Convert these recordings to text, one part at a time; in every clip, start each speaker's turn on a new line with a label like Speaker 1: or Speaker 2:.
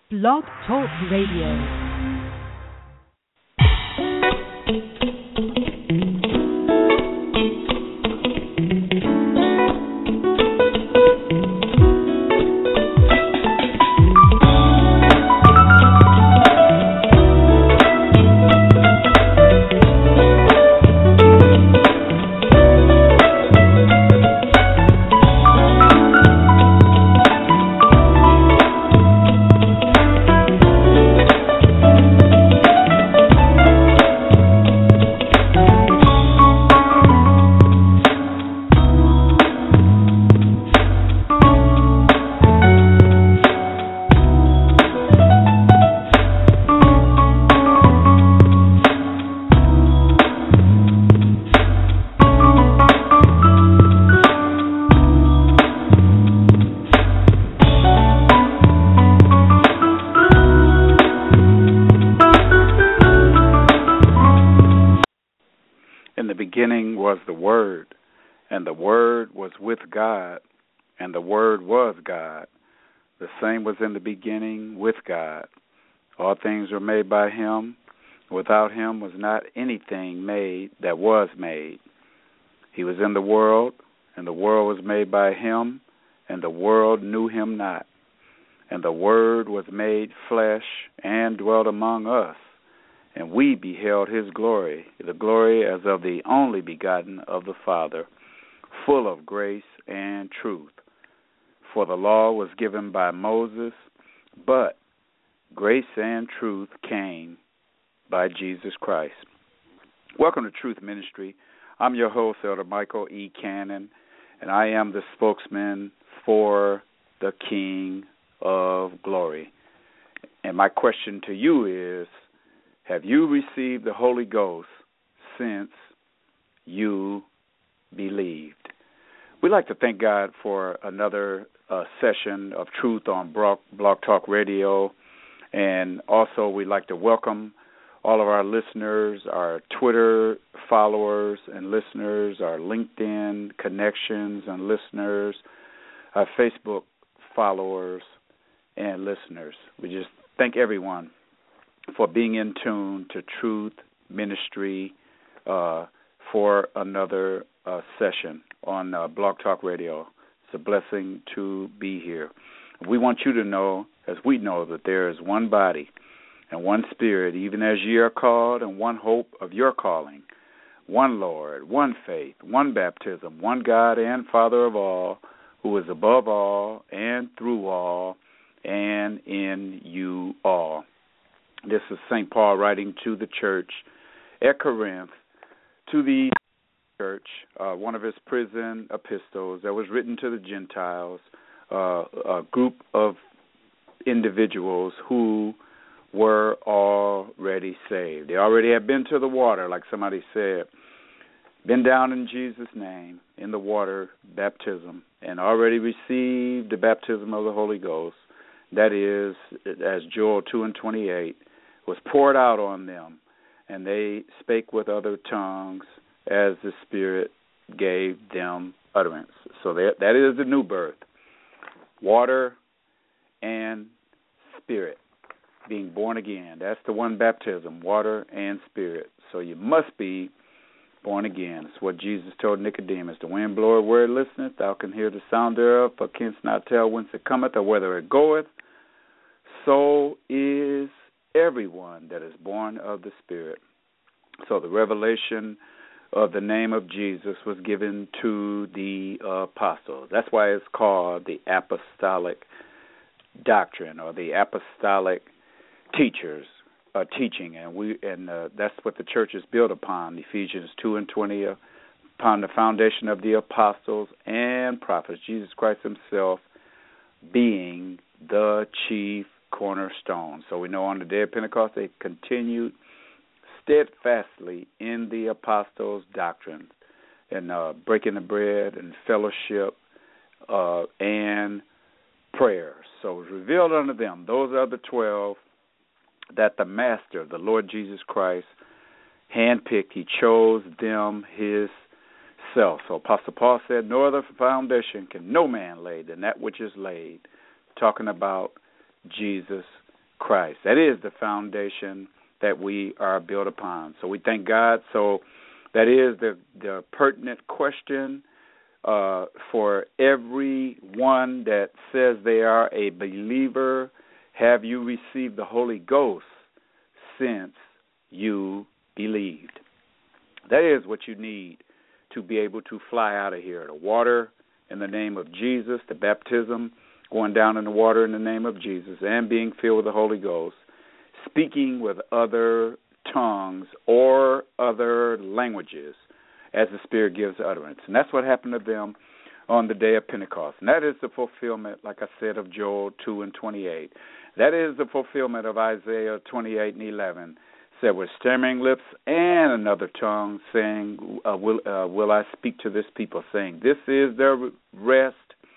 Speaker 1: Blog Talk Radio.
Speaker 2: Was the Word, and the Word was with God, and the Word was God. The same was in the beginning with God. All things were made by Him. Without Him was not anything made that was made. He was in the world, and the world was made by Him, and the world knew Him not. And the Word was made flesh and dwelt among us. And we beheld His glory, the glory as of the only begotten of the Father, full of grace and truth. For the law was given by Moses, but grace and truth came by Jesus Christ. Welcome to Truth Ministry. I'm your host, Elder Michael E. Cannon, and I am the spokesman for the King of Glory. And my question to you is, have you received the Holy Ghost since you believed? We'd like to thank God for another session of Truth on Blog Talk Radio. And also we'd like to welcome all of our listeners, our Twitter followers and listeners, our LinkedIn connections and listeners, our Facebook followers and listeners. We just thank everyone for being in tune to Truth Ministry for another session on Blog Talk Radio. It's a blessing to be here. We want you to know, as we know, that there is one body and one Spirit, even as ye are called, and one hope of your calling, one Lord, one faith, one baptism, one God and Father of all, who is above all and through all and in you all. This is St. Paul writing to the church at Corinth, to the church, one of his prison epistles that was written to the Gentiles, a group of individuals who were already saved. They already had been to the water, like somebody said, been down in Jesus' name in the water baptism, and already received the baptism of the Holy Ghost. That is, as Joel 2:28, was poured out on them, and they spake with other tongues as the Spirit gave them utterance. So that is the new birth, water and Spirit, being born again. That's the one baptism, water and Spirit. So you must be born again. It's what Jesus told Nicodemus. The wind bloweth where it listeneth, thou can hear the sound thereof, but canst not tell whence it cometh or whither it goeth. So is everyone that is born of the Spirit. So the revelation of the name of Jesus was given to the apostles. That's why it's called the apostolic doctrine, or the apostolic teachers teaching, and that's what the church is built upon. Ephesians 2:20, upon the foundation of the apostles and prophets, Jesus Christ Himself being the chief cornerstone. So we know on the day of Pentecost they continued steadfastly in the apostles' doctrine and breaking the bread and fellowship and prayer. So it was revealed unto them, those are the 12, that the Master, the Lord Jesus Christ, handpicked. He chose them Himself. So Apostle Paul said, no other foundation can no man lay than that which is laid, talking about Jesus Christ. That is the foundation that we are built upon. So we thank God. So that is the pertinent question for everyone that says they are a believer. Have you received the Holy Ghost since you believed? That is what you need to be able to fly out of here. The water in the name of Jesus, the baptism, going down in the water in the name of Jesus, and being filled with the Holy Ghost, speaking with other tongues or other languages as the Spirit gives utterance. And that's what happened to them on the day of Pentecost. And that is the fulfillment, like I said, of Joel 2:28. That is the fulfillment of Isaiah 28:11. Said with stammering lips and another tongue, saying, will I speak to this people, saying, this is their rest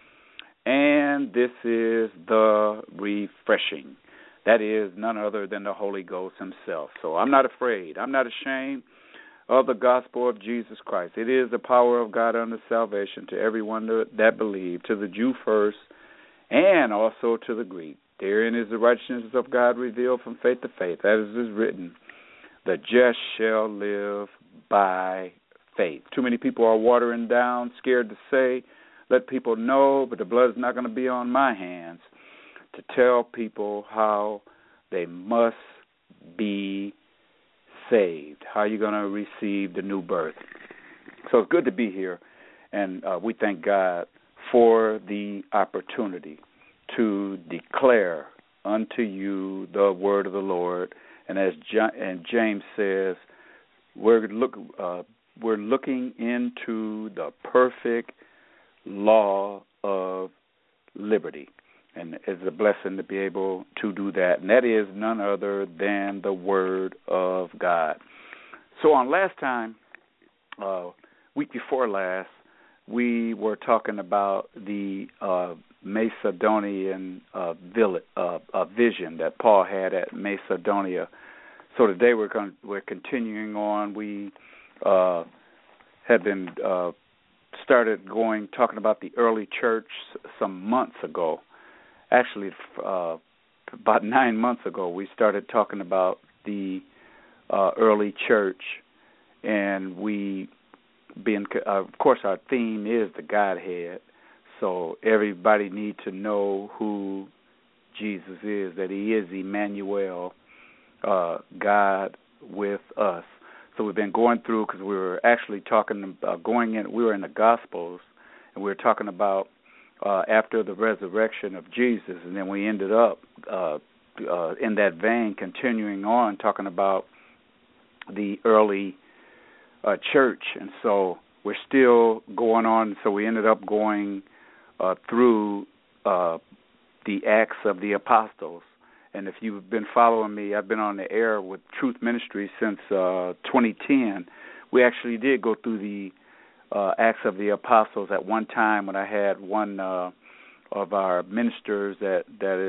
Speaker 2: and this is the refreshing. That is none other than the Holy Ghost himself. So I'm not afraid. I'm not ashamed of the gospel of Jesus Christ. It is the power of God unto salvation to everyone that believes, to the Jew first and also to the Greek. Therein is the righteousness of God revealed from faith to faith. As it is written, the just shall live by faith. Too many people are watering down, scared to say, let people know, but the blood is not going to be on my hands to tell people how they must be saved. How are you going to receive the new birth? So it's good to be here, and we thank God for the opportunity to declare unto you the word of the Lord. And as James says, we're looking into the perfect law of liberty. And it's a blessing to be able to do that. And that is none other than the Word of God. So on last time, week before last, we were talking about the Macedonian vision that Paul had at Macedonia. So today we're continuing on. We had been started talking about the early church some months ago. Actually, about 9 months ago, we started talking about the early church, and of course, our theme is the Godhead. So everybody needs to know who Jesus is, that he is Emmanuel, God with us. So we've been going through, because we were actually talking about we were in the Gospels, and we were talking about after the resurrection of Jesus, and then we ended up in that vein, continuing on, talking about the early church. And so we're still going on, so we ended up going through the Acts of the Apostles. And if you've been following me, I've been on the air with Truth Ministry since 2010. We actually did go through the Acts of the Apostles at one time when I had one of our ministers that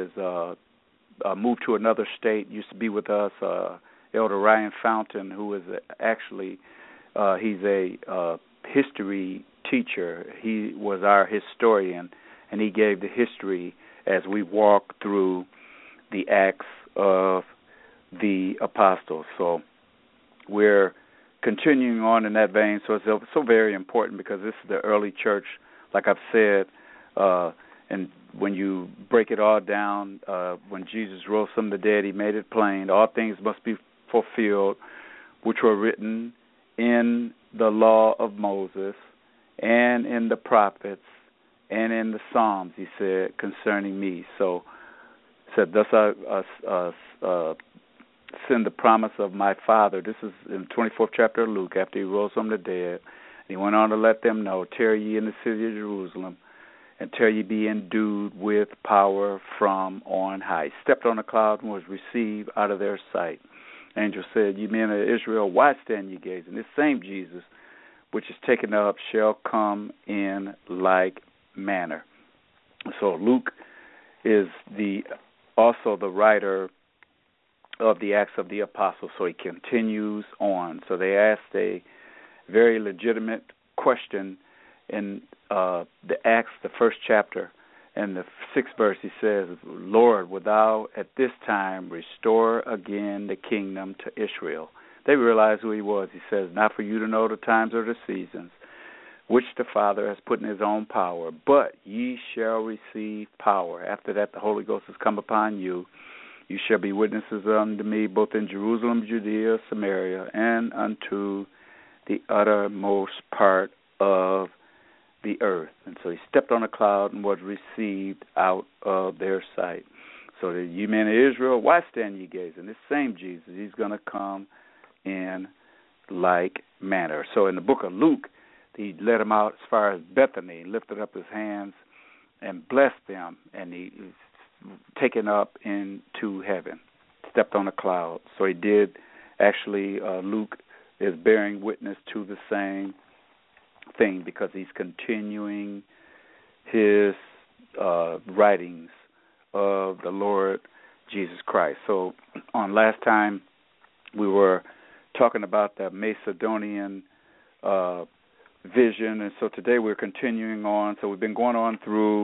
Speaker 2: is moved to another state, used to be with us, Elder Ryan Fountain, who is actually, he's a history teacher. He was our historian, and he gave the history as we walked through the Acts of the Apostles. So we're continuing on in that vein. So it's so very important, because this is the early church, like I've said, and when you break it all down, when Jesus rose from the dead, he made it plain, all things must be fulfilled, which were written in the law of Moses and in the prophets and in the Psalms, he said, concerning me. So said, thus I send the promise of my Father. This is in the 24th chapter of Luke, after he rose from the dead. And he went on to let them know, tarry ye in the city of Jerusalem, until ye be endued with power from on high. He stepped on a cloud and was received out of their sight. Angel said, ye men of Israel, why stand ye gazing? This same Jesus, which is taken up, shall come in like manner. So Luke is also the writer of the Acts of the Apostles, so he continues on. So they asked a very legitimate question in the Acts, the first chapter, in the 6th verse, he says, Lord, wilt thou at this time restore again the kingdom to Israel? They realized who he was. He says, not for you to know the times or the seasons, which the Father has put in his own power, but ye shall receive power. After that, the Holy Ghost has come upon you. You shall be witnesses unto me both in Jerusalem, Judea, Samaria, and unto the uttermost part of the earth. And so he stepped on a cloud and was received out of their sight. So that you men of Israel, why stand ye gazing? This same Jesus, he's going to come in like manner. So in the book of Luke, he led them out as far as Bethany, lifted up his hands and blessed them, and he was taken up into heaven, stepped on a cloud. So he did, actually, Luke is bearing witness to the same thing because he's continuing his writings of the Lord Jesus Christ. So on last time, we were talking about the Macedonian vision, and so today we're continuing on. So we've been going on through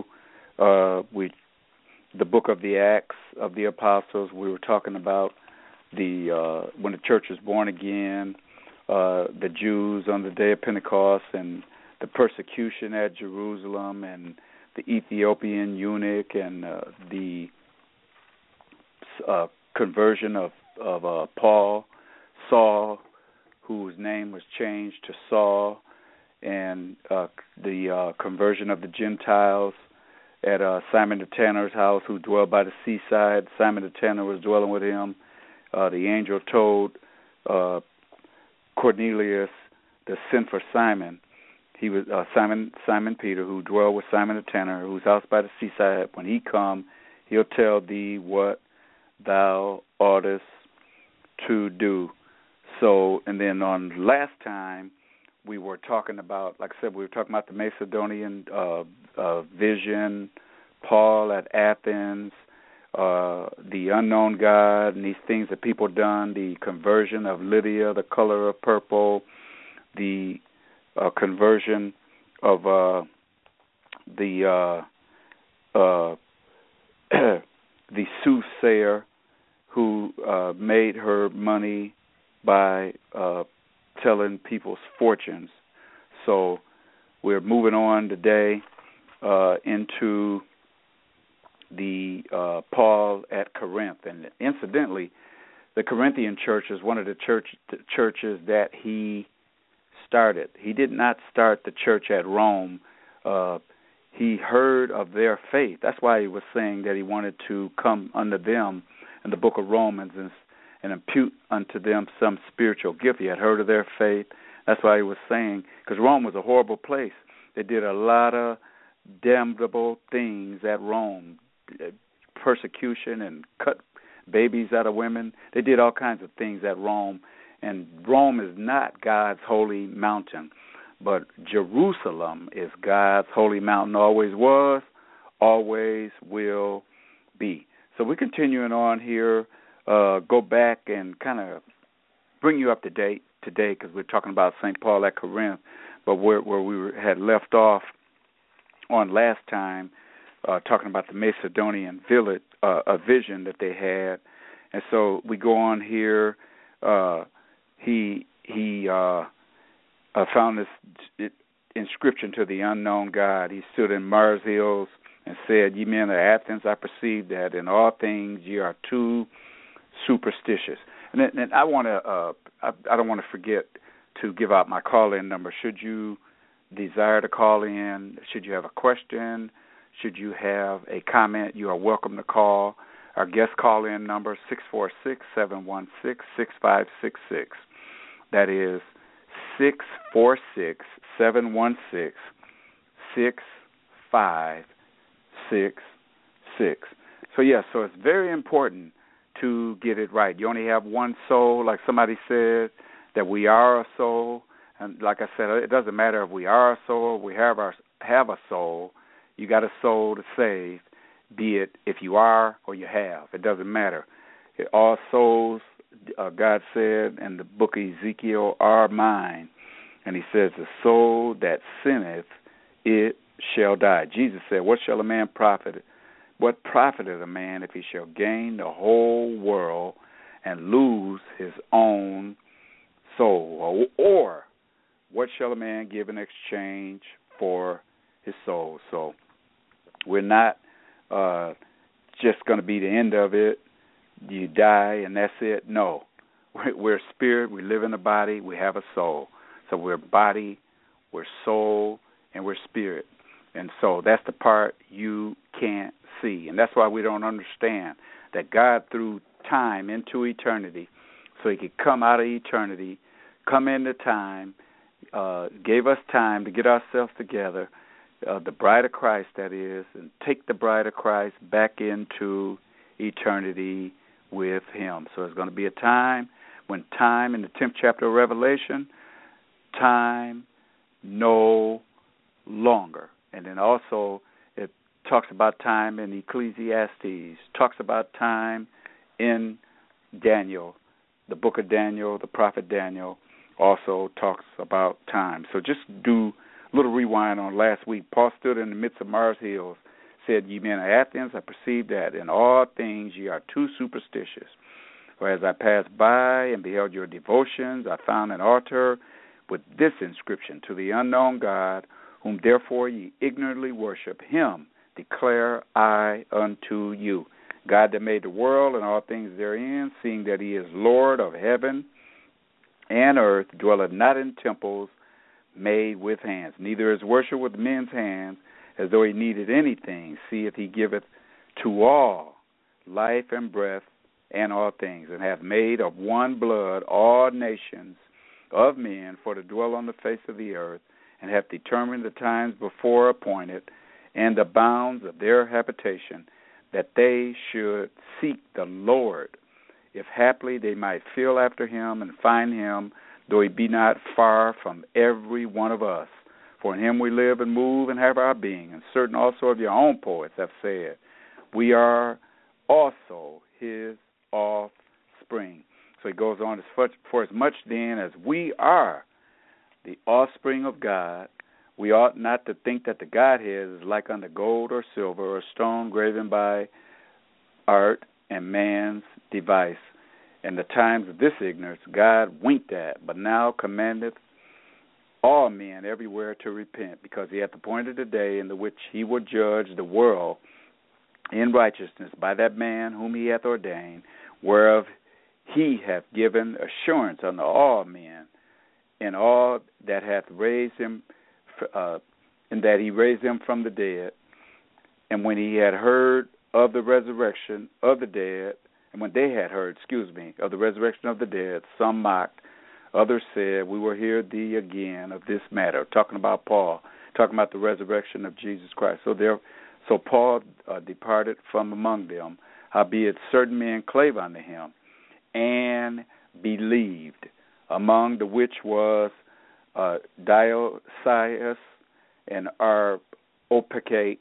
Speaker 2: the book of the Acts of the Apostles. We were talking about the when the church was born again, the Jews on the day of Pentecost, and the persecution at Jerusalem, and the Ethiopian eunuch, and the conversion of Paul, Saul, whose name was changed to Saul, and the conversion of the Gentiles at Simon the Tanner's house, who dwelled by the seaside. Simon the Tanner was dwelling with him. The angel told Cornelius to send for Simon. He was Simon Peter, who dwelled with Simon the Tanner, whose house by the seaside. When he come, he'll tell thee what thou oughtest to do. So, and then on last time, we were talking about, like I said, we were talking about the Macedonian vision, Paul at Athens, the unknown God, and these things that people done, the conversion of Lydia, the color of purple, the conversion of the soothsayer who made her money by telling people's fortunes. So we're moving on today into the Paul at Corinth. And incidentally, the Corinthian church is one of the churches that he started. He did not start the church at Rome. He heard of their faith. That's why he was saying that he wanted to come under them in the book of Romans and impute unto them some spiritual gift. He had heard of their faith. That's why he was saying, because Rome was a horrible place. They did a lot of damnable things at Rome, persecution and cut babies out of women. They did all kinds of things at Rome, and Rome is not God's holy mountain, but Jerusalem is God's holy mountain, always was, always will be. So we're continuing on here. Go back and kind of bring you up to date today because we're talking about St. Paul at Corinth, but where we had left off on last time, talking about the Macedonian a vision that they had. And so we go on here. He found this inscription to the unknown God. He stood in Mars Hills and said, "Ye men of Athens, I perceive that in all things ye are too superstitious." And I want to, I don't want to forget to give out my call-in number. Should you desire to call in, should you have a question, should you have a comment, you are welcome to call. Our guest call-in number, 646-716-6566. That is 646-716-6566. So, yes, so it's very important to get it right. You only have one soul, like somebody said, that we are a soul. And like I said, it doesn't matter if we are a soul, we have a soul. You got a soul to save, be it if you are or you have. It doesn't matter. All souls, God said in the book of Ezekiel, are mine. And he says, the soul that sinneth, it shall die. Jesus said, what shall a man profit? What profiteth a man if he shall gain the whole world and lose his own soul? Or what shall a man give in exchange for his soul? So we're not just going to be the end of it. You die and that's it. No. We're spirit. We live in a body. We have a soul. So we're body, we're soul, and we're spirit. And so that's the part you can't see. And that's why we don't understand that God threw time into eternity so he could come out of eternity, come into time, gave us time to get ourselves together, the bride of Christ, that is, and take the bride of Christ back into eternity with him. So there's going to be a time when time, in the 10th chapter of Revelation, time no longer. And then also it talks about time in Ecclesiastes, talks about time in Daniel, the book of Daniel, the prophet Daniel also talks about time. So just do a little rewind on last week. Paul stood in the midst of Mars Hills, said, ye men of Athens, I perceive that in all things ye are too superstitious. For as I passed by and beheld your devotions, I found an altar with this inscription, to the unknown God, whom therefore ye ignorantly worship, him declare I unto you. God that made the world and all things therein, seeing that he is Lord of heaven and earth, dwelleth not in temples made with hands, neither is worship with men's hands, as though he needed anything, seeth he giveth to all life and breath and all things, and hath made of one blood all nations of men for to dwell on the face of the earth, and hath determined the times before appointed, and the bounds of their habitation, that they should seek the Lord, if haply they might feel after him and find him, though he be not far from every one of us. For in him we live and move and have our being. And certain also of your own poets have said, we are also his offspring. So he goes on, for as much then as we are the offspring of God, we ought not to think that the Godhead is like unto gold or silver or stone graven by art and man's device. And the times of this ignorance God winked at, but now commandeth all men everywhere to repent, because he hath appointed a day in the which he will judge the world in righteousness by that man whom he hath ordained, whereof he hath given assurance unto all men, and all that hath raised him, and that he raised him from the dead. And when he had heard of the resurrection of the dead, and when they had heard, of the resurrection of the dead, some mocked, others said, we will hear thee again of this matter. Talking about Paul, talking about the resurrection of Jesus Christ. So Paul departed from among them, howbeit certain men clave unto him, and believed, among the which was Dionysius and Areopagite,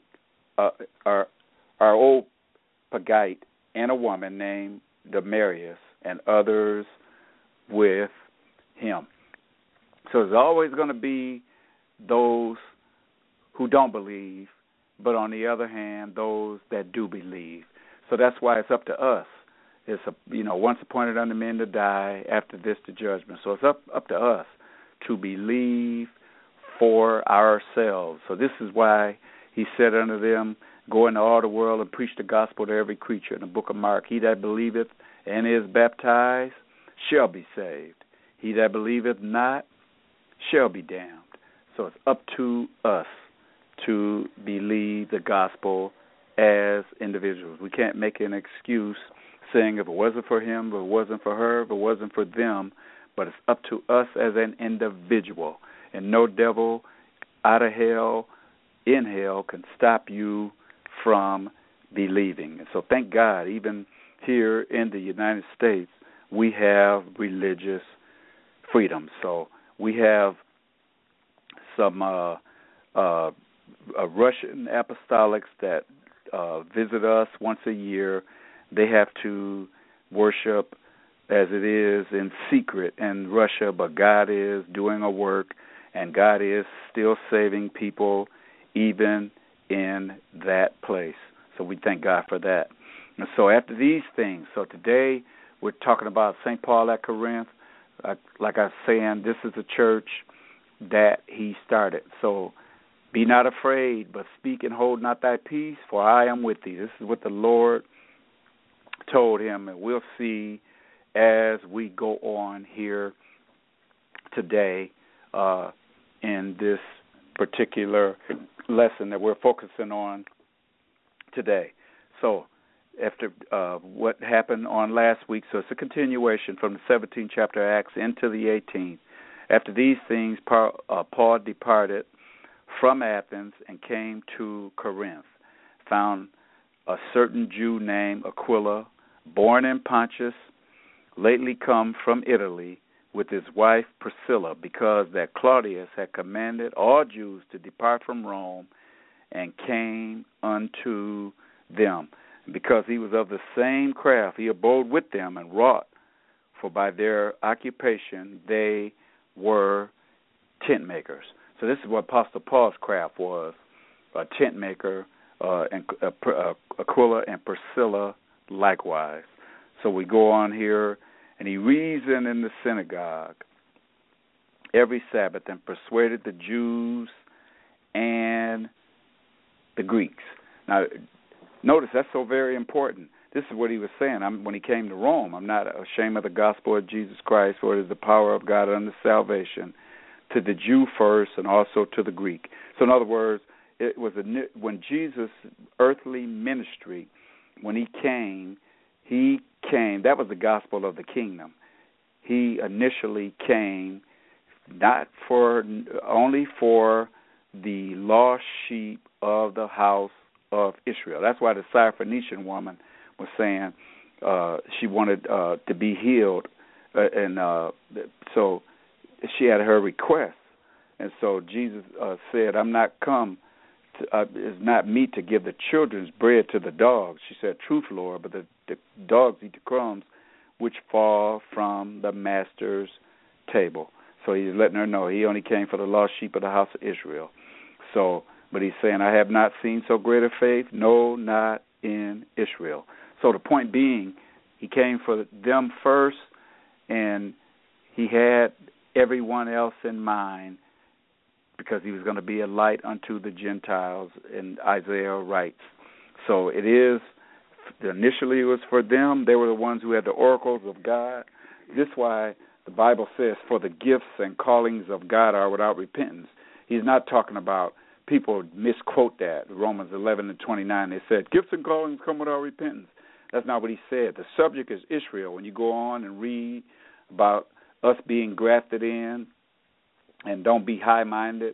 Speaker 2: and a woman named Damaris, and others with him. So there's always going to be those who don't believe, but on the other hand, those that do believe. So that's why it's up to us. It's once appointed unto men to die, after this the judgment. So it's up to us to believe for ourselves. So this is why he said unto them, go into all the world and preach the gospel to every creature. In the book of Mark, he that believeth and is baptized shall be saved. He that believeth not shall be damned. So it's up to us to believe the gospel as individuals. We can't make an excuse saying if it wasn't for him, if it wasn't for her, if it wasn't for them, but it's up to us as an individual. And no devil out of hell, in hell, can stop you from believing. And so thank God, even here in the United States, we have religious freedom. So we have some Russian apostolics that visit us once a year. They have to worship as it is in secret in Russia, but God is doing a work, and God is still saving people even in that place. So we thank God for that. And so after these things, so today we're talking about St. Paul at Corinth. Like I was saying, this is a church that he started. So be not afraid, but speak and hold not thy peace, for I am with thee. This is what the Lord told him, and we'll see as we go on here today in this particular lesson that we're focusing on today. So after what happened on last week, so it's a continuation from the 17th chapter of Acts into the 18th. After these things, Paul departed from Athens and came to Corinth, found a certain Jew named Aquila, born in Pontus, lately come from Italy, with his wife Priscilla, because that Claudius had commanded all Jews to depart from Rome, and came unto them. Because he was of the same craft, he abode with them and wrought, for by their occupation they were tent makers. So this is what Apostle Paul's craft was, a tent maker, and Aquila and Priscilla likewise. So we go on here, and he reasoned in the synagogue every Sabbath and persuaded the Jews and the Greeks. Now, notice that's so very important. This is what he was saying. When he came to Rome, I'm not ashamed of the gospel of Jesus Christ, for it is the power of God unto salvation to the Jew first and also to the Greek. So in other words, it was when Jesus' earthly ministry, when he came, that was the gospel of the kingdom. He initially came not only for the lost sheep of the house of Israel. That's why the Syrophoenician woman was saying she wanted to be healed, and so she had her request. And so Jesus said, I'm not come, it's not meet to give the children's bread to the dogs. She said, truth, Lord, but the dogs eat the crumbs which fall from the master's table. So he's letting her know he only came for the lost sheep of the house of Israel. So, but he's saying, I have not seen so great a faith, no, not in Israel. So the point being, he came for them first, and he had everyone else in mind, because he was going to be a light unto the Gentiles, and Isaiah writes. So it is, initially it was for them. They were the ones who had the oracles of God. This is why the Bible says, for the gifts and callings of God are without repentance. He's not talking about, people misquote that, Romans 11 and 29. They said, gifts and callings come without repentance. That's not what he said. The subject is Israel. When you go on and read about us being grafted in, and don't be high-minded,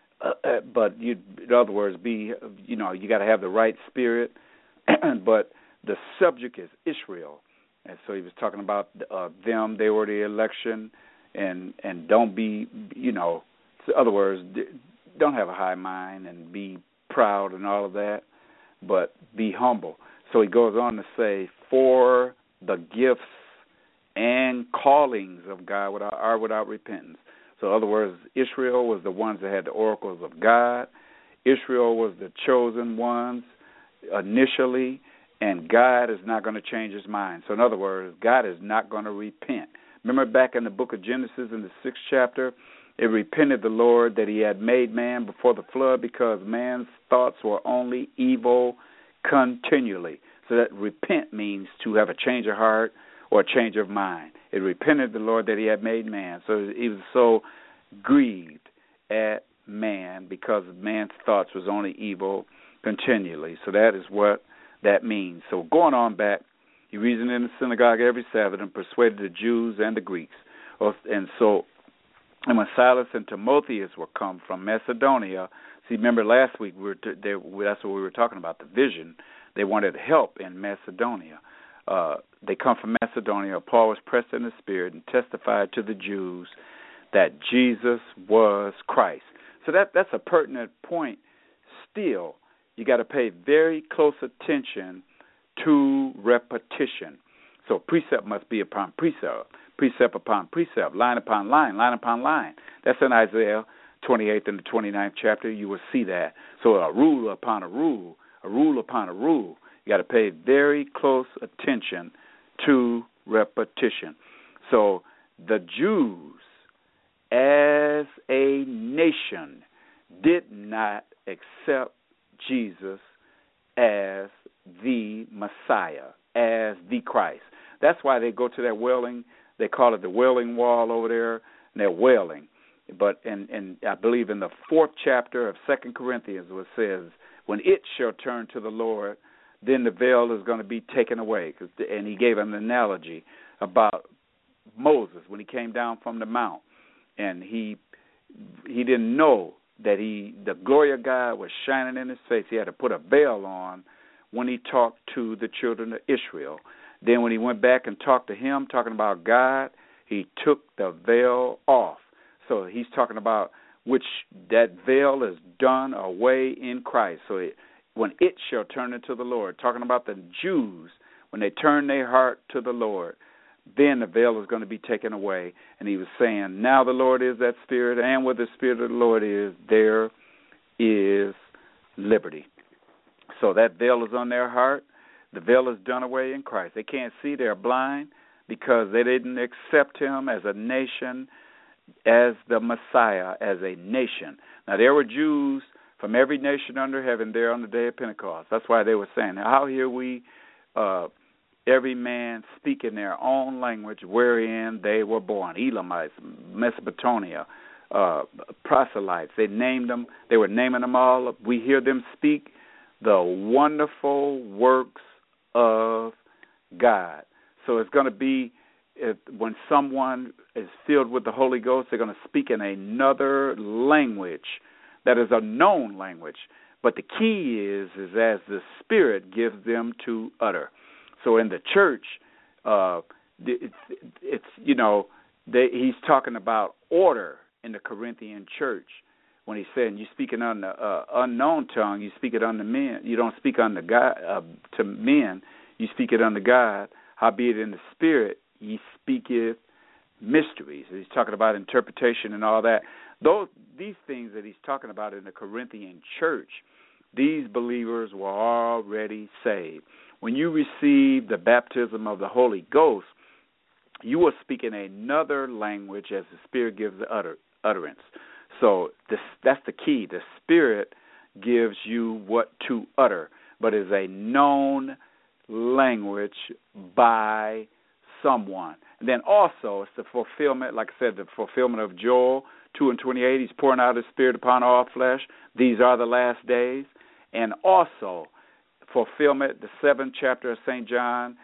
Speaker 2: but in other words, you got to have the right spirit. But the subject is Israel, and so he was talking about them. They were the election, and don't be, in other words, don't have a high mind and be proud and all of that, but be humble. So he goes on to say, for the gifts and callings of God are without repentance. So in other words, Israel was the ones that had the oracles of God. Israel was the chosen ones initially, and God is not going to change his mind. So in other words, God is not going to repent. Remember back in the book of Genesis in the 6th chapter, it repented the Lord that he had made man before the flood, because man's thoughts were only evil continually. So that repent means to have a change of heart or a change of mind. It repented the Lord that he had made man. So he was so grieved at man because man's thoughts was only evil continually. So that is what that means. So going on back, he reasoned in the synagogue every Sabbath and persuaded the Jews and the Greeks. And when Silas and Timotheus were come from Macedonia, see, remember last week that's what we were talking about, the vision. They wanted help in Macedonia. They come from Macedonia. Paul was pressed in the Spirit and testified to the Jews that Jesus was Christ. So that's a pertinent point. Still, you got to pay very close attention to repetition. So precept must be upon precept, precept upon precept, line upon line, line upon line. That's in Isaiah 28th and the 29th chapter, you will see that. So a rule upon a rule, a rule upon a rule. You got to pay very close attention to repetition. So the Jews, as a nation, did not accept Jesus as the Messiah, as the Christ. That's why they go to that wailing. They call it the Wailing Wall over there, and they're wailing. But and I believe in the 4th chapter of 2 Corinthians, it says, when it shall turn to the Lord, then the veil is going to be taken away. And he gave an analogy about Moses when he came down from the mount, and he didn't know that the glory of God was shining in his face. He had to put a veil on when he talked to the children of Israel. Then when he went back and talked to him, talking about God, he took the veil off. So he's talking about which that veil is done away in Christ. So when it shall turn into the Lord, talking about the Jews, when they turn their heart to the Lord, then the veil is going to be taken away. And he was saying, now the Lord is that Spirit, and where the Spirit of the Lord is, there is liberty. So that veil is on their heart. The veil is done away in Christ. They can't see, they're blind, because they didn't accept him as a nation, as the Messiah, as a nation. Now, there were Jews from every nation under heaven there on the day of Pentecost. That's why they were saying, how hear we every man speak in their own language wherein they were born? Elamites, Mesopotamia, proselytes. They named them. They were naming them all. We hear them speak the wonderful works of God. So it's going to be, when someone is filled with the Holy Ghost, they're going to speak in another language that is a known language. But the key is as the Spirit gives them to utter. So in the church, he's talking about order in the Corinthian church. When he's saying you speak it on the unknown tongue, you speak it unto men. You don't speak unto God to men. You speak it unto God. Howbeit in the Spirit, ye speaketh mysteries. He's talking about interpretation and all that. These things that he's talking about in the Corinthian church, these believers were already saved. When you receive the baptism of the Holy Ghost, you will speak in another language as the Spirit gives the utterance. So that's the key. The Spirit gives you what to utter, but is a known language by someone. And then also it's the fulfillment, like I said, the fulfillment of Joel 2:28. He's pouring out his Spirit upon all flesh. These are the last days. And also fulfillment, the 7th chapter of St. John,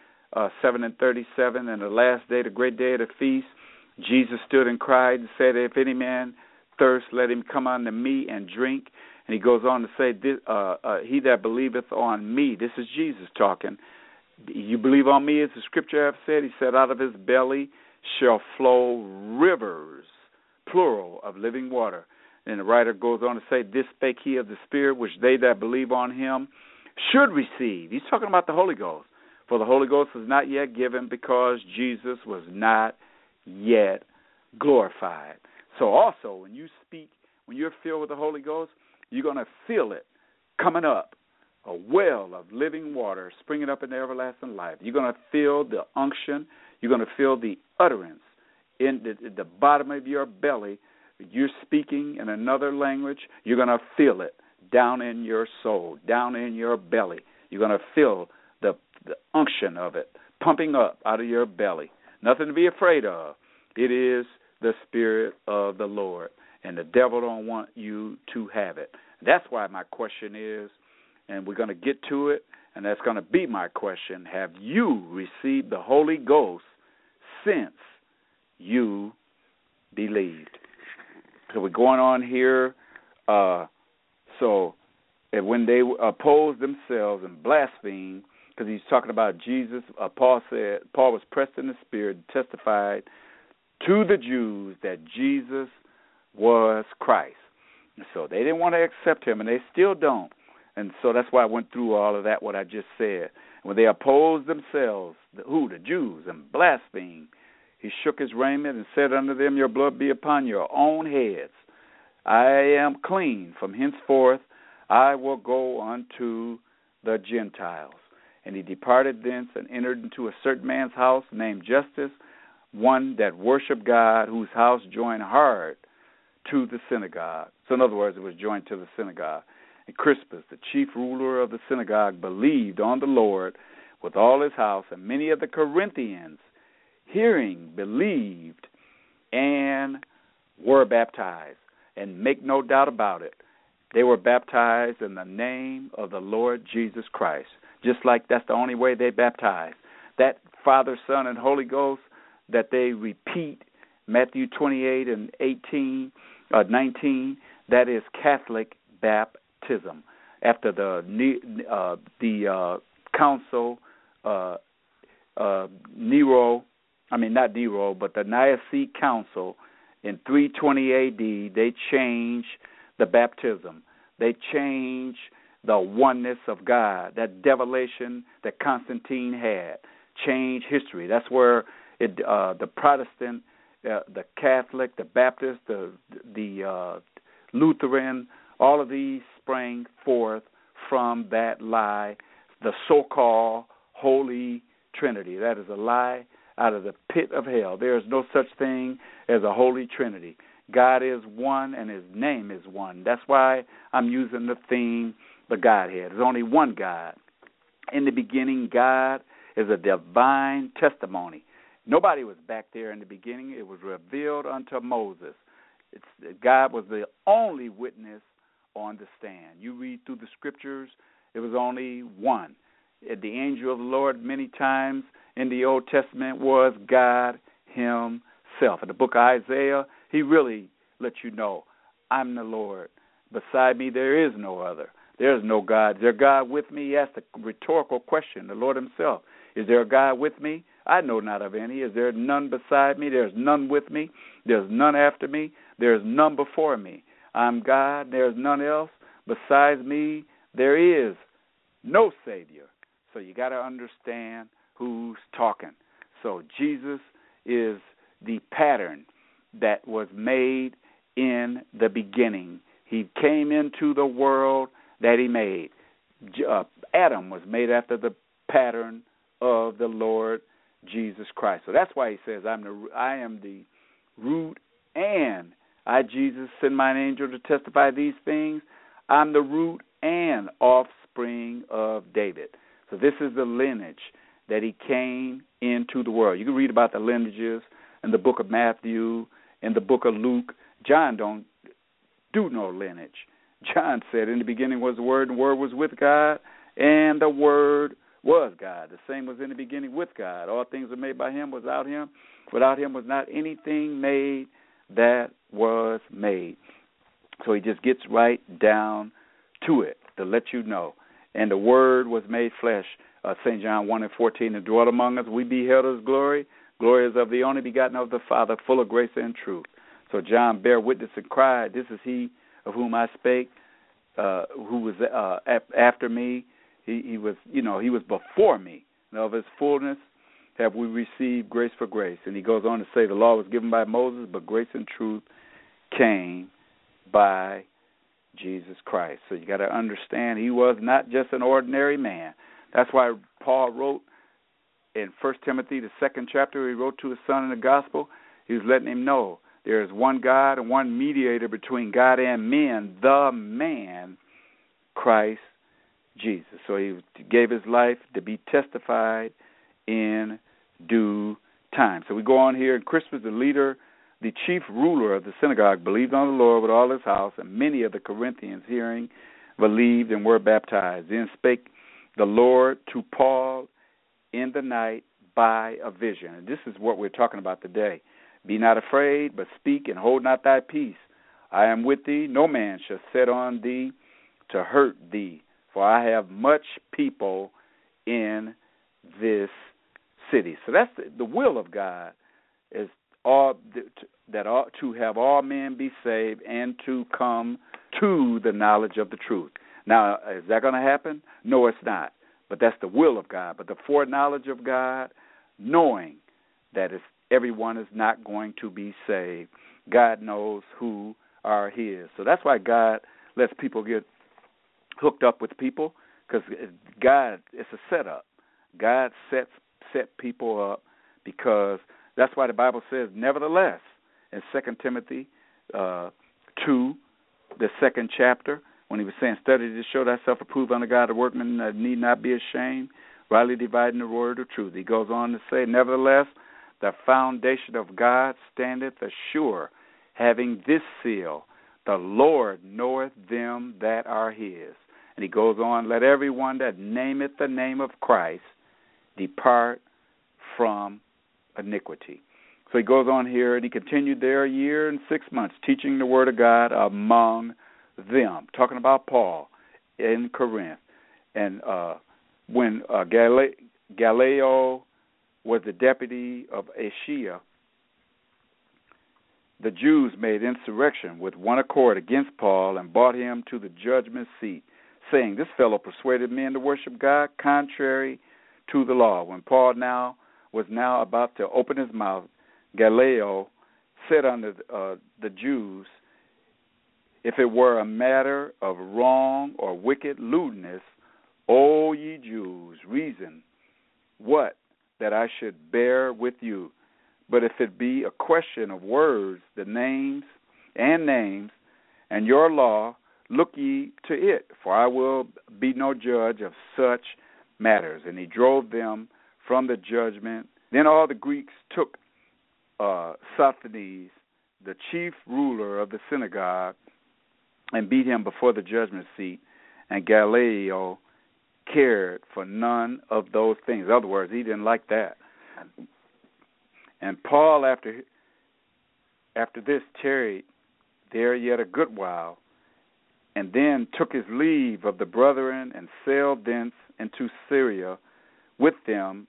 Speaker 2: 7:37, and the last day, the great day of the feast, Jesus stood and cried and said, if any man thirst, let him come unto me and drink. And he goes on to say, he that believeth on me, this is Jesus talking, you believe on me, as the scripture hath said, he said, out of his belly shall flow rivers, plural, of living water. And the writer goes on to say, this spake he of the Spirit, which they that believe on him should receive. He's talking about the Holy Ghost. For the Holy Ghost was not yet given, because Jesus was not yet glorified. So also, when you speak, when you're filled with the Holy Ghost, you're going to feel it coming up, a well of living water springing up in the everlasting life. You're going to feel the unction. You're going to feel the utterance in the bottom of your belly. You're speaking in another language. You're going to feel it down in your soul, down in your belly. You're going to feel the unction of it pumping up out of your belly. Nothing to be afraid of. It is the Spirit of the Lord, and the devil don't want you to have it. That's why my question is, and we're going to get to it, and that's going to be my question, have you received the Holy Ghost since you believed? So we're going on here. So when they opposed themselves and blasphemed, because he's talking about Jesus, Paul was pressed in the Spirit, testified to the Jews that Jesus was Christ. And so they didn't want to accept him, and they still don't. And so that's why I went through all of that, what I just said. When they opposed themselves, the Jews, and blasphemed, he shook his raiment and said unto them, your blood be upon your own heads. I am clean. From henceforth I will go unto the Gentiles. And he departed thence and entered into a certain man's house named Justus, one that worshiped God, whose house joined hard to the synagogue. So in other words, it was joined to the synagogue. And Crispus, the chief ruler of the synagogue, believed on the Lord with all his house, and many of the Corinthians, hearing, believed and were baptized. And make no doubt about it, they were baptized in the name of the Lord Jesus Christ. Just like that's the only way they baptize. That Father, Son, and Holy Ghost that they repeat, Matthew 28 and 19, that is Catholic baptism. After the council, the Nicene Council in 320 A.D., they changed the baptism. They changed the oneness of God, that develation that Constantine had, changed history. That's where the Protestant, the Catholic, the Baptist, the Lutheran, all of these sprang forth from that lie, the so-called Holy Trinity. That is a lie out of the pit of hell. There is no such thing as a Holy Trinity. God is one and his name is one. That's why I'm using the theme, the Godhead. There's only one God. In the beginning, God is a divine testimony. Nobody was back there in the beginning. It was revealed unto Moses. God was the only witness on the stand. You read through the scriptures, it was only one. The angel of the Lord many times in the Old Testament was God himself. In the book of Isaiah, he really lets you know, I'm the Lord. Beside me there is no other. There is no God. Is there God with me? He asked a rhetorical question, the Lord himself. Is there a God with me? I know not of any. Is there none beside me? There's none with me. There's none after me. There's none before me. I'm God. There's none else. Besides me, there is no Savior. So you got to understand who's talking. So Jesus is the pattern that was made in the beginning. He came into the world that he made. Adam was made after the pattern of the Lord Jesus Christ. So that's why he says, I am the root, and I, Jesus, send mine angel to testify these things. I'm the root and offspring of David. So this is the lineage that he came into the world. You can read about the lineages in the book of Matthew, in the book of Luke. John don't do no lineage. John said, in the beginning was the Word, and the Word was with God, and the Word was God. The same was in the beginning with God. All things were made by him. Without him was not anything made that was made. So he just gets right down to it to let you know. And the Word was made flesh, St. John 1:14, and dwelt among us. We beheld his glory. Glory is of the only begotten of the Father, full of grace and truth. So John bare witness and cried, this is he of whom I spake, who was after me. He was before me. And of his fullness have we received grace for grace. And he goes on to say the law was given by Moses, but grace and truth came by Jesus Christ. So you got to understand he was not just an ordinary man. That's why Paul wrote in 1 Timothy, the 2nd chapter, he wrote to his son in the gospel, he was letting him know there is one God and one mediator between God and men, the man, Christ Jesus. So he gave his life to be testified in due time. So we go on here, and Crispus, the leader, the chief ruler of the synagogue, believed on the Lord with all his house, and many of the Corinthians, hearing, believed and were baptized. Then spake the Lord to Paul in the night by a vision. And this is what we're talking about today. Be not afraid, but speak and hold not thy peace. I am with thee. No man shall set on thee to hurt thee, for I have much people in this city. So that's the will of God, is to have all men be saved and to come to the knowledge of the truth. Now, is that going to happen? No, it's not. But that's the will of God. But the foreknowledge of God, knowing that everyone is not going to be saved. God knows who are his. So that's why God lets people get hooked up with people, because God, it's a setup. God set people up, because that's why the Bible says, nevertheless, in 2 Timothy 2, the second chapter, when he was saying, study to show thyself approved unto God, a workman that need not be ashamed, rightly dividing the word of truth. He goes on to say, nevertheless, the foundation of God standeth asure, having this seal, the Lord knoweth them that are his. And he goes on, let everyone that nameth the name of Christ depart from iniquity. So he goes on here, and he continued there a year and 6 months, teaching the word of God among them, talking about Paul in Corinth. And when Gallio was the deputy of Asia, the Jews made insurrection with one accord against Paul and brought him to the judgment seat, saying, this fellow persuaded men to worship God contrary to the law. When Paul was about to open his mouth, Gallio said unto the Jews, if it were a matter of wrong or wicked lewdness, O ye Jews, reason what that I should bear with you. But if it be a question of words, the names, and your law, look ye to it, for I will be no judge of such matters. And he drove them from the judgment. Then all the Greeks took Sosthenes, the chief ruler of the synagogue, and beat him before the judgment seat. And Gallio cared for none of those things. In other words, he didn't like that. And Paul, after this, tarried there yet a good while, and then took his leave of the brethren and sailed thence into Syria with him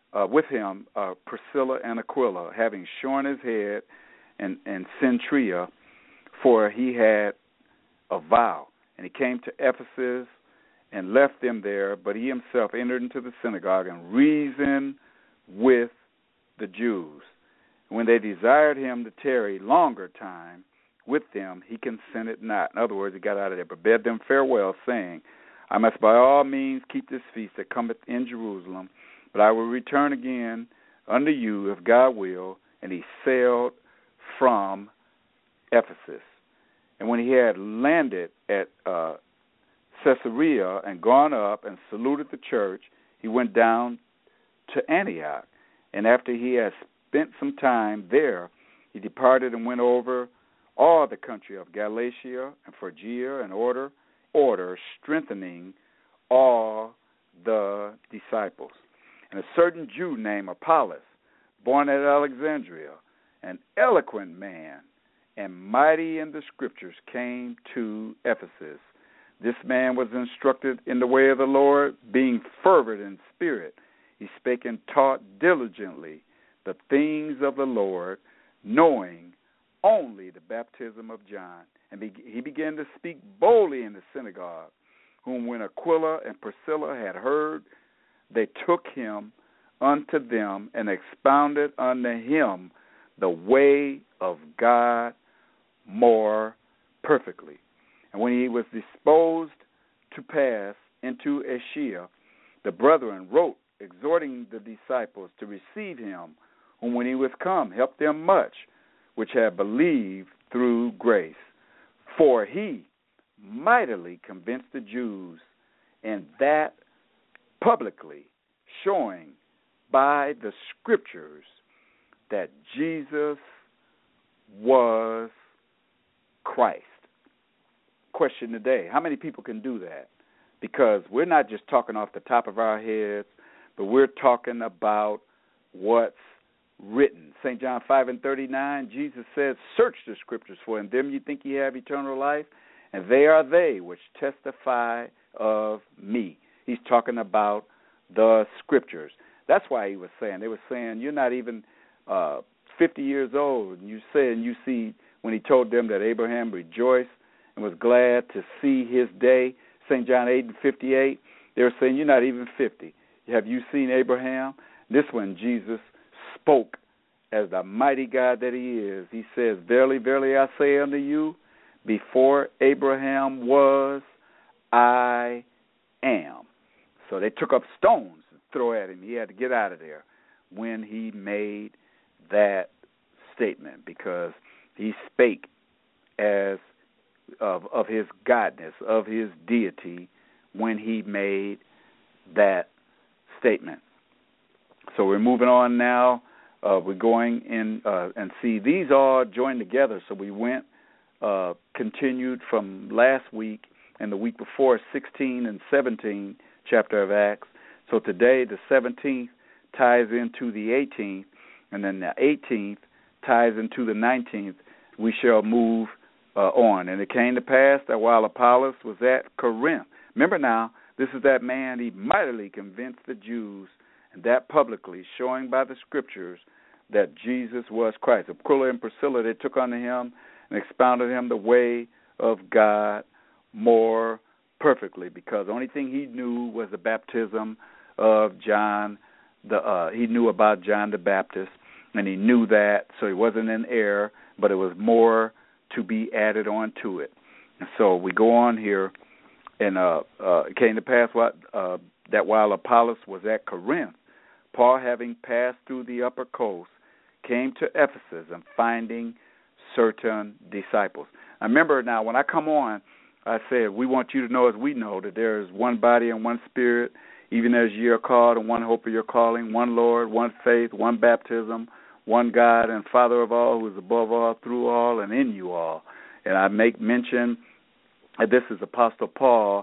Speaker 2: Priscilla and Aquila, having shorn his head in Cenchrea, for he had a vow. And he came to Ephesus and left them there, but he himself entered into the synagogue and reasoned with the Jews. When they desired him to tarry longer time with them, he consented not. In other words, he got out of there, but bade them farewell, saying, I must by all means keep this feast that cometh in Jerusalem, but I will return again unto you, if God will. And he sailed from Ephesus. And when he had landed at Caesarea and gone up and saluted the church, he went down to Antioch. And after he had spent some time there, he departed and went over all the country of Galatia and Phrygia and order, strengthening all the disciples. And a certain Jew named Apollos, born at Alexandria, an eloquent man and mighty in the Scriptures, came to Ephesus. This man was instructed in the way of the Lord, being fervent in spirit. He spake and taught diligently the things of the Lord, knowing only the baptism of John. And he began to speak boldly in the synagogue, whom when Aquila and Priscilla had heard, they took him unto them and expounded unto him the way of God more perfectly. And when he was disposed to pass into Asia, the brethren wrote, exhorting the disciples to receive him, whom when he was come, helped them much, which had believed through grace. For he mightily convinced the Jews, and that publicly, showing by the Scriptures that Jesus was Christ. Question today, how many people can do that? Because we're not just talking off the top of our heads, but we're talking about what's written. St. John 5:39, Jesus says, search the Scriptures, for in them you think you have eternal life, and they are they which testify of me. He's talking about the Scriptures. That's why he was saying, they were saying, you're not even 50 years old, and you see when he told them that Abraham rejoiced and was glad to see his day, St. John 8:58, they were saying, you're not even 50. Have you seen Abraham? This one, Jesus spoke as the mighty God that he is. He says, verily, verily, I say unto you, Before Abraham was, I am. So they took up stones to throw at him. He had to get out of there when he made that statement, because he spake as of his godness, of his deity, when he made that statement. So we're moving on now. We're going in and see these all joined together. So we went, continued from last week and the week before, 16 and 17 chapter of Acts. So today the 17th ties into the 18th, and then the 18th ties into the 19th. We shall move on. And it came to pass that while Apollos was at Corinth, remember now, this is that man, he mightily convinced the Jews, and that publicly, showing by the Scriptures that Jesus was Christ. Aquila and Priscilla, they took unto him and expounded him the way of God more perfectly, because the only thing he knew was the baptism of John. He knew about John the Baptist, and he knew that, so he wasn't in error, but it was more to be added on to it. And so we go on here, and it came to pass that while Apollos was at Corinth, Paul, having passed through the upper coast, came to Ephesus and finding certain disciples. I remember now, when I come on, I said, we want you to know as we know that there is one body and one spirit, even as ye are called, and one hope of your calling, one Lord, one faith, one baptism, one God and Father of all, who is above all, through all, and in you all. And I make mention that this is Apostle Paul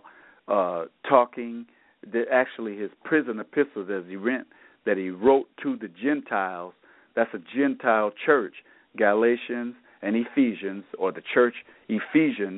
Speaker 2: talking, that actually his prison epistles that he wrote to the Gentiles. That's a Gentile church, Galatians and Ephesians, or the church Ephesians,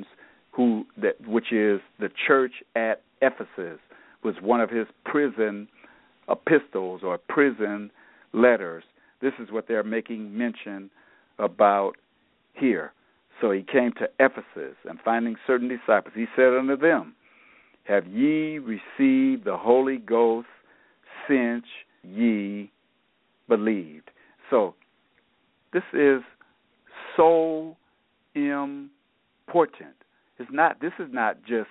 Speaker 2: which is the church at Ephesus, was one of his prison epistles or prison letters. This is what they're making mention about here. So he came to Ephesus, and finding certain disciples, he said unto them, have ye received the Holy Ghost since ye believed? So this is so important. This is not just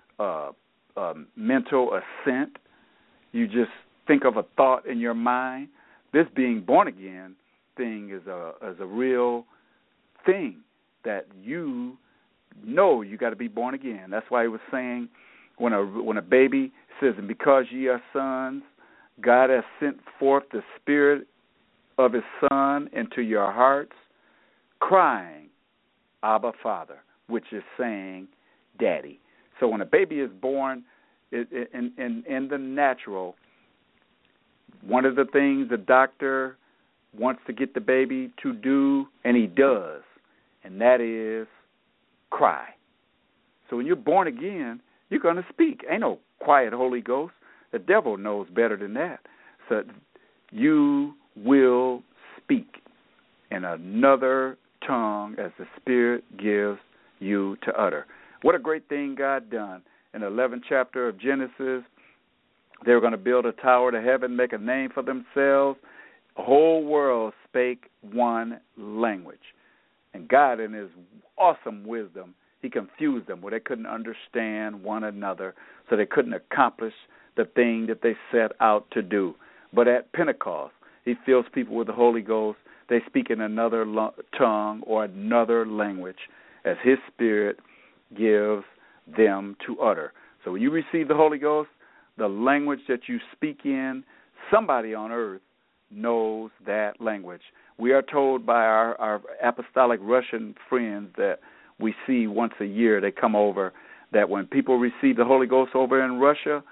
Speaker 2: mental assent. You just think of a thought in your mind. This being born again thing is a real thing that you know you got to be born again. That's why he was saying when a baby says, and because ye are sons, God has sent forth the Spirit of His Son into your hearts, crying, Abba, Father, which is saying, Daddy. So when a baby is born in the natural, one of the things the doctor wants to get the baby to do, and he does, and that is cry. So when you're born again, you're going to speak. Ain't no quiet Holy Ghost. The devil knows better than that. So you will speak in another tongue as the Spirit gives you to utter. What a great thing God done. In the 11th chapter of Genesis, they were going to build a tower to heaven, make a name for themselves. The whole world spake one language. And God, in His awesome wisdom, He confused them where they couldn't understand one another, so they couldn't accomplish the thing that they set out to do. But at Pentecost, He fills people with the Holy Ghost. They speak in another tongue or another language as His Spirit gives them to utter. So when you receive the Holy Ghost, the language that you speak in, somebody on earth knows that language. We are told by our apostolic Russian friends that we see once a year, they come over, that when people receive the Holy Ghost over in Russia,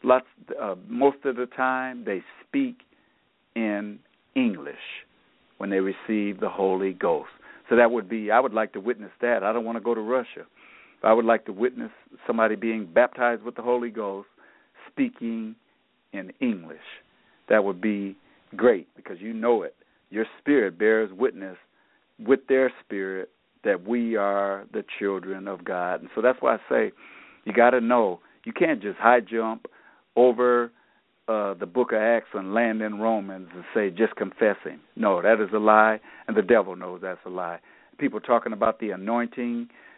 Speaker 2: most of the time they speak in English when they receive the Holy Ghost. So that would be, I would like to witness that. I don't want to go to Russia. I would like to witness somebody being baptized with the Holy Ghost speaking in English. That would be great, because you know it. Your spirit bears witness with their spirit that we are the children of God. And so that's why I say you got to know. You can't just high jump over the book of Acts and land in Romans and say just confessing. No, that is a lie, and the devil knows that's a lie. People talking about the anointing,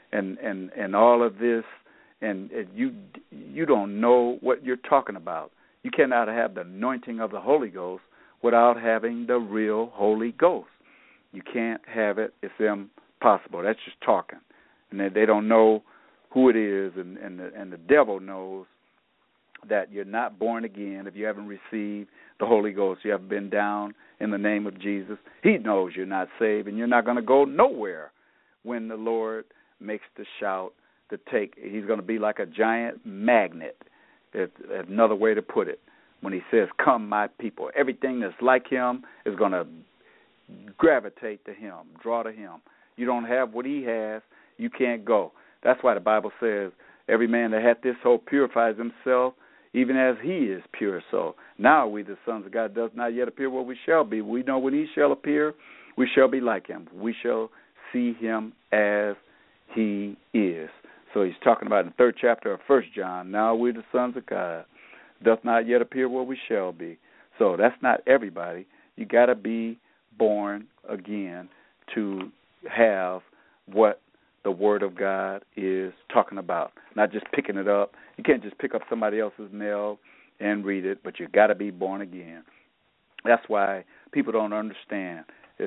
Speaker 2: and all of this, and you don't know what you're talking about. You cannot have the anointing of the Holy Ghost without having the real Holy Ghost. You can't have it. It's impossible. That's just talking. And they don't know who it is, and the devil knows that you're not born again if you haven't received the Holy Ghost. You haven't been down in the name of Jesus. He knows you're not saved, and you're not going to go nowhere when the Lord makes the shout to take. He's going to be like a giant magnet. That's another way to put it. When he says, "Come, my people," everything that's like him is going to gravitate to him, draw to him. You don't have what he has, you can't go. That's why the Bible says, every man that hath this hope purifies himself, even as he is pure. So now we, the sons of God, does not yet appear what we shall be. We know when he shall appear, we shall be like him. We shall see him as he is. So he's talking about in the 3rd chapter of 1 John, now we, the sons of God, doth not yet appear what we shall be. So that's not everybody. You got to be born again to have what the Word of God is talking about, not just picking it up. You can't just pick up somebody else's mail and read it, but you got to be born again. That's why people don't understand.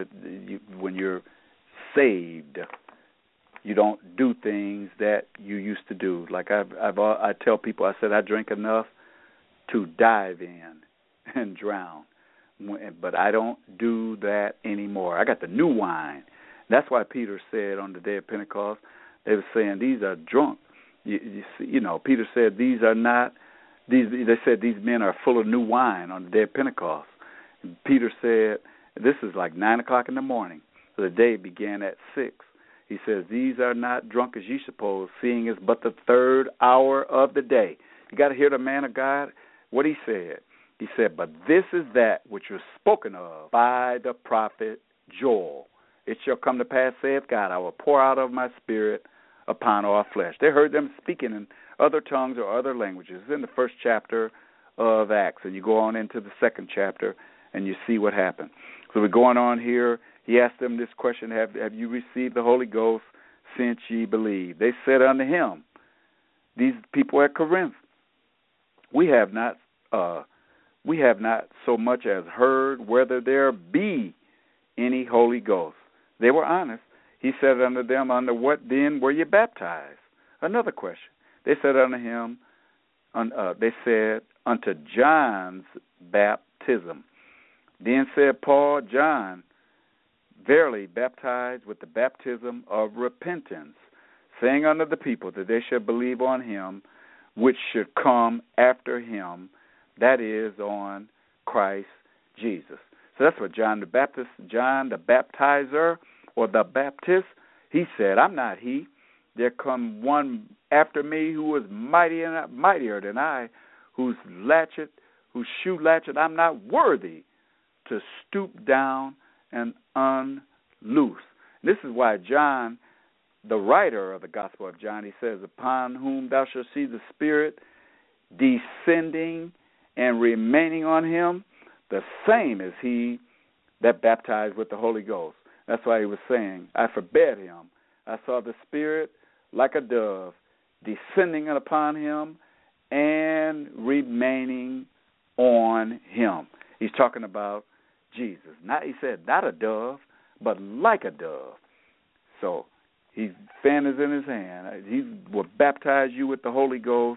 Speaker 2: When you're saved, you don't do things that you used to do. Like I tell people, I said I drink enough to dive in and drown, but I don't do that anymore. I got the new wine. That's why Peter said on the day of Pentecost, they were saying these are drunk. You know, Peter said these are not. They said these men are full of new wine on the day of Pentecost. And Peter said this is like 9 o'clock in the morning. So the day began at 6. He says these are not drunk as ye suppose, seeing it's but the 3rd hour of the day. You got to hear the man of God what he said. He said, but this is that which was spoken of by the prophet Joel. It shall come to pass, saith God, I will pour out of my spirit upon all flesh. They heard them speaking in other tongues or other languages. It's in the 1st chapter of Acts, and you go on into the 2nd chapter, and you see what happened. So we're going on here. He asked them this question, have you received the Holy Ghost since ye believe? They said unto him, these people at Corinth, we have not so much as heard whether there be any Holy Ghost. They were honest. He said unto them, under what then were you baptized? Another question. They said unto him, they said, unto John's baptism. Then said Paul, John, verily baptized with the baptism of repentance, saying unto the people that they should believe on him which should come after him, that is, on Christ Jesus. So that's what John the Baptist, John the Baptizer, or the Baptist, he said, I'm not he. There come one after me who is mightier than I, whose shoe latchet I'm not worthy to stoop down and unloose. This is why John, the writer of the Gospel of John, he says, upon whom thou shalt see the Spirit descending and remaining on him, the same as he that baptized with the Holy Ghost. That's why he was saying, I forbade him. I saw the Spirit like a dove descending upon him and remaining on him. He's talking about Jesus. He said not a dove, but like a dove. So his fan is in his hand. He will baptize you with the Holy Ghost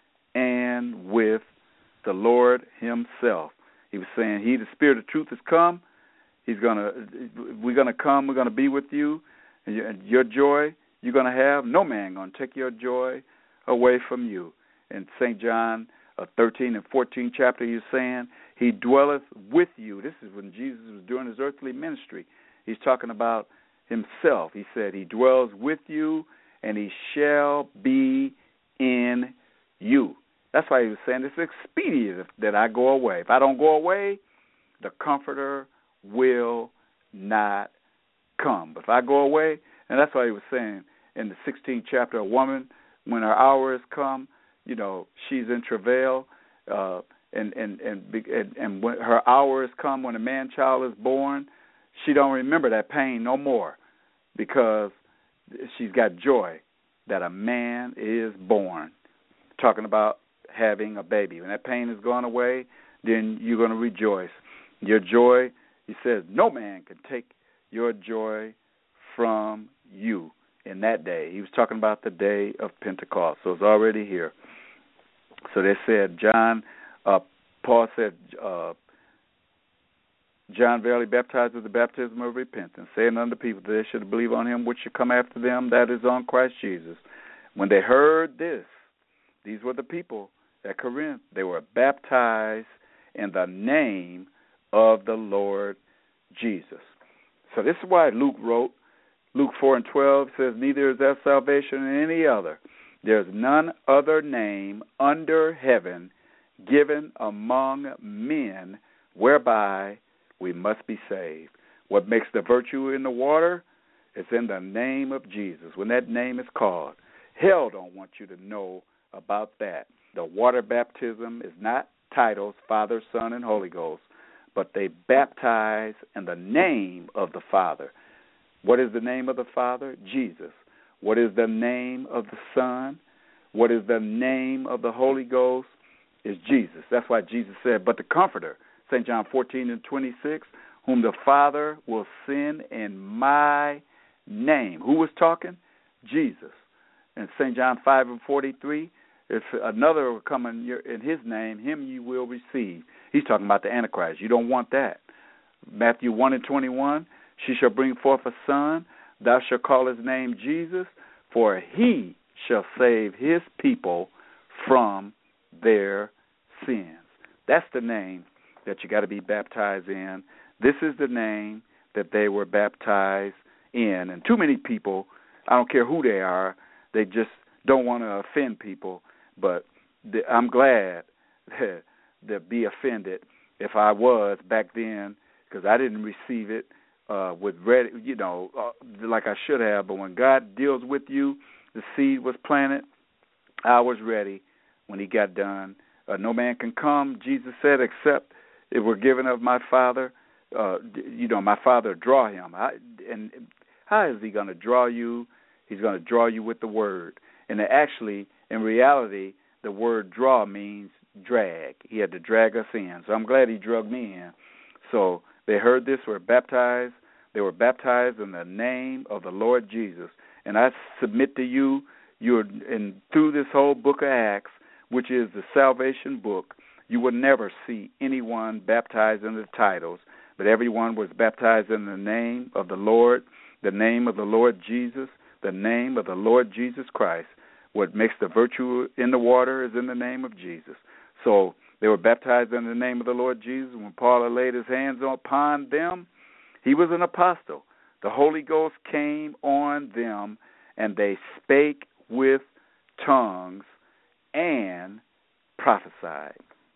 Speaker 2: and with the Lord himself. He was saying, the Spirit of truth has come. We're going to come. We're going to be with you. And your joy you're going to have, no man going to take your joy away from you. In St. John 13 and 14 chapter, he's saying, he dwelleth with you. This is when Jesus was doing his earthly ministry. He's talking about himself. He said, he dwells with you, and he shall be in you. That's why he was saying it's expedient that I go away. If I don't go away, the Comforter will not come. But if I go away, and that's why he was saying in the 16th chapter, a woman, when her hour has come, she's in travail, and when her hour has come, when a man-child is born, she don't remember that pain no more because she's got joy that a man is born. Talking about having a baby. When that pain has gone away, then you're going to rejoice. Your joy, he says, no man can take your joy from you in that day. He was talking about the day of Pentecost, so it's already here. So they said, Paul said, John verily baptized with the baptism of repentance, saying unto the people that they should believe on him which should come after them, that is on Christ Jesus. When they heard this, these were the people at Corinth. They were baptized in the name of the Lord Jesus. So this is why Luke wrote, Luke 4:12 says, neither is there salvation in any other. There is none other name under heaven given among men whereby we must be saved. What makes the virtue in the water is in the name of Jesus. When that name is called, hell don't want you to know about that. The water baptism is not titles, Father, Son, and Holy Ghost, but they baptize in the name of the Father. What is the name of the Father? Jesus. What is the name of the Son? What is the name of the Holy Ghost? Is Jesus. That's why Jesus said, but the Comforter, St. John 14:26, whom the Father will send in my name. Who was talking? Jesus. And St. John 5:43, if another will come in his name, him you will receive. He's talking about the Antichrist. You don't want that. Matthew 1:21, she shall bring forth a son, thou shalt call his name Jesus, for he shall save his people from their sins. That's the name that you got to be baptized in. This is the name that they were baptized in. And too many people, I don't care who they are, they just don't want to offend people. But I'm glad to be offended if I was back then, because I didn't receive it with ready, like I should have. But when God deals with you, the seed was planted, I was ready when he got done. No man can come, Jesus said, except it were given of my Father. My Father draw him. And how is he going to draw you? He's going to draw you with the word. And actually, in reality, the word draw means drag. He had to drag us in. So I'm glad he drug me in. So they heard this, were baptized. They were baptized in the name of the Lord Jesus. And I submit to you, through this whole book of Acts, which is the salvation book, you will never see anyone baptized in the titles, but everyone was baptized in the name of the Lord Jesus, the name of the Lord Jesus Christ. What makes the virtue in the water is in the name of Jesus. So they were baptized in the name of the Lord Jesus. When Paul had laid his hands upon them, he was an apostle. The Holy Ghost came on them, and they spake with tongues and prophesied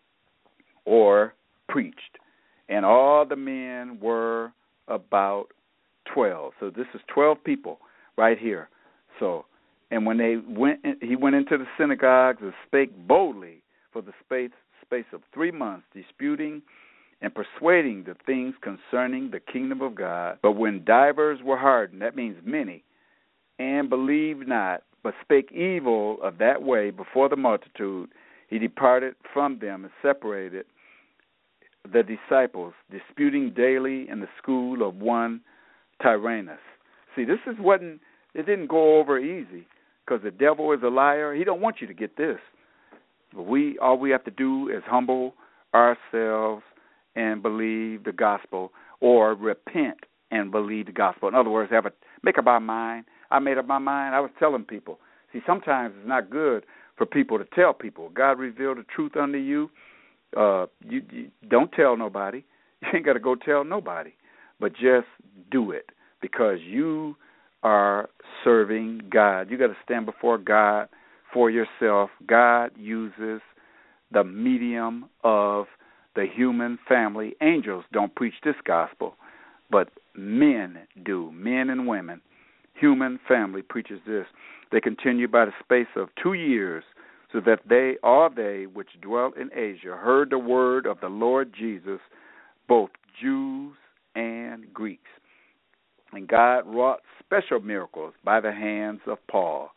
Speaker 2: or preached. And all the men were about 12. So this is 12 people right here. So, and when he went into the synagogues and spake boldly for the space of 3 months, disputing and persuading the things concerning the kingdom of God. But when divers were hardened, that means many, and believed not, but spake evil of that way before the multitude, he departed from them and separated the disciples, disputing daily in the school of one Tyrannus. See, it didn't go over easy, because the devil is a liar. He don't want you to get this. But all we have to do is humble ourselves and believe the gospel, or repent and believe the gospel. In other words, make up our mind. I made up my mind. I was telling people. See, sometimes it's not good for people to tell people. God revealed the truth unto you. You don't tell nobody. You ain't got to go tell nobody. But just do it, because you are serving God. You got to stand before God for yourself. God uses the medium of the human family. Angels don't preach this gospel, but men do. Men and women. Human family preaches this. They continue by the space of 2 years, so that all they which dwelt in Asia heard the word of the Lord Jesus, both Jews and Greeks. And God wrought special miracles by the hands of Paul.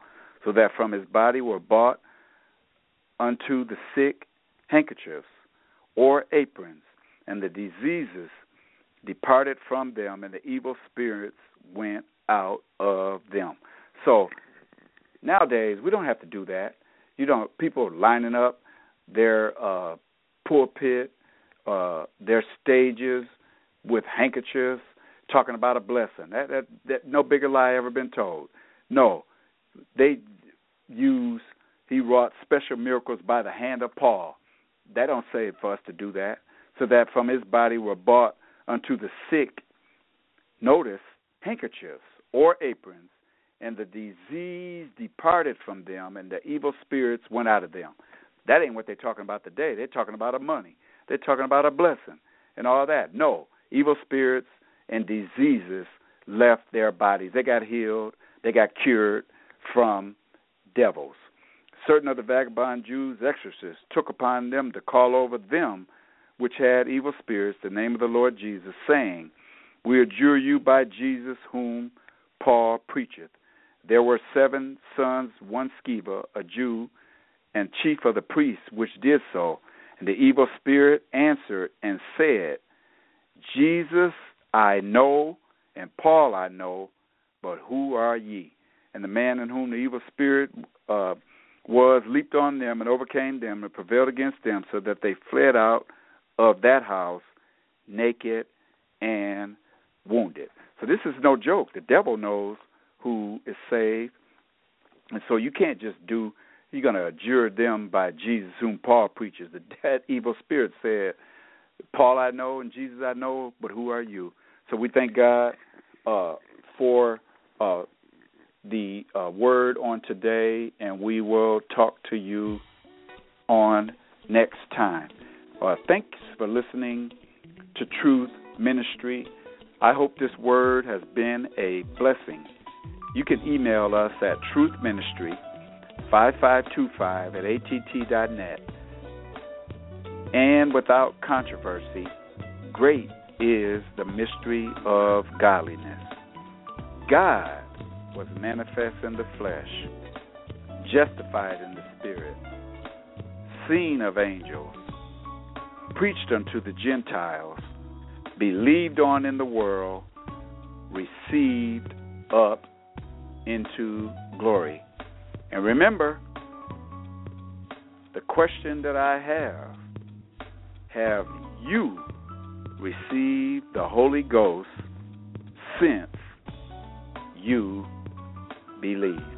Speaker 2: so that from his body were brought unto the sick handkerchiefs or aprons, and the diseases departed from them, and the evil spirits went out of them. So nowadays we don't have to do that. People lining up their pulpit, their stages with handkerchiefs, talking about a blessing. That no bigger lie ever been told. No, he wrought special miracles by the hand of Paul. That don't say it for us to do that. So that from his body were brought unto the sick, notice, handkerchiefs or aprons, and the disease departed from them, and the evil spirits went out of them. That ain't what they're talking about today. They're talking about a money. They're talking about a blessing and all that. No, evil spirits and diseases left their bodies. They got healed. They got cured from devils. Certain of the vagabond Jews, exorcists, took upon them to call over them which had evil spirits the name of the Lord Jesus, saying, We adjure you by Jesus whom Paul preacheth. There were 7 sons, one Sceva, a Jew, and chief of the priests, which did so. And the evil spirit answered and said, Jesus I know, and Paul I know, but who are ye? And the man in whom the evil spirit was leaped on them and overcame them and prevailed against them, so that they fled out of that house naked and wounded. So this is no joke. The devil knows who is saved. And so you can't just you're going to adjure them by Jesus whom Paul preaches. That evil spirit said, Paul I know and Jesus I know, but who are you? So we thank God for the word on today, and we will talk to you on next time. Thanks for listening to Truth Ministry. I hope this word has been a blessing. You can email us at truthministry5525@att.net. And without controversy, great is the mystery of godliness. God was manifest in the flesh, justified in the spirit, seen of angels, preached unto the Gentiles, believed on in the world, received up into glory. And remember, the question that I have you received the Holy Ghost since you believe?